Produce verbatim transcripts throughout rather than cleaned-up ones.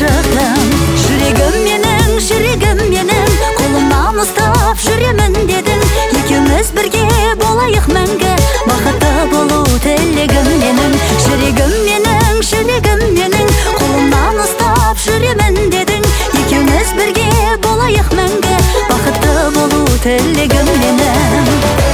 шықтым. Жүрегім менің, жүрегім менің, қолымнан ұстап жүремін дедің. Екеуміз бірге болайық мәңгі, бақытты болу тілегім менің. Жүрегім менің, жүрегім менің, қолымнан ұстап жүремін дедің. Екеуміз бірге болайық мәңгі, бақытты болу тілегім менің.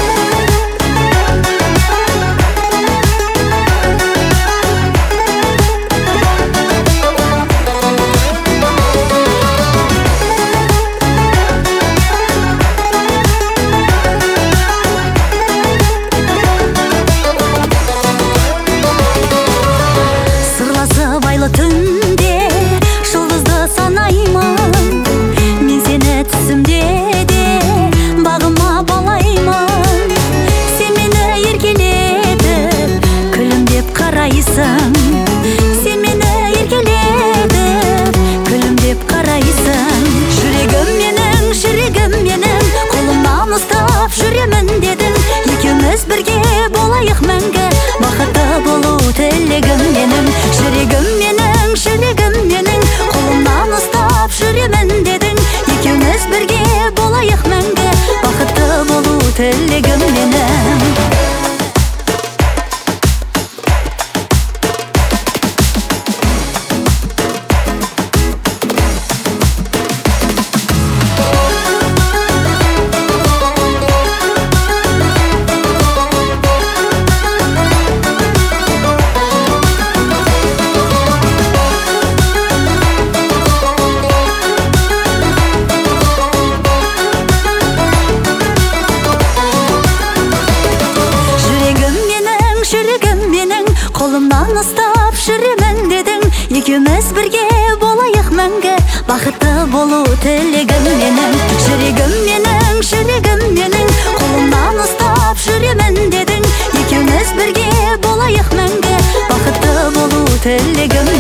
Түнде жұлдызды санаймын, мен сені түсімде де бағыма балаймын. Сен мені еркелетіп, күлімдеп қарайсың. Сен мені еркелетіп, күлімдеп қарайсың. Жүрегім менің, жүрегім менің, қолымнан ұстап жүремін дедің. Екеуміз бірге болайық мәңгі, бақытты болу тілегім менің. Жүрегім менің, жүрегім менің, қолымнан ұстап жүремін дедің. Екеуміз бірге болайық мәңгі, бақытты болу тілегім менің. Қолымнан ұстап жүремін дедің. Екеуміз бірге болайық мәңгі, бақытты болу тілегім менің. Жүрегім менің, жүрегім менің, қолымнан ұстап жүремін дедің. Екеуміз бірге болайық мәңгі, бақытты болу тілегім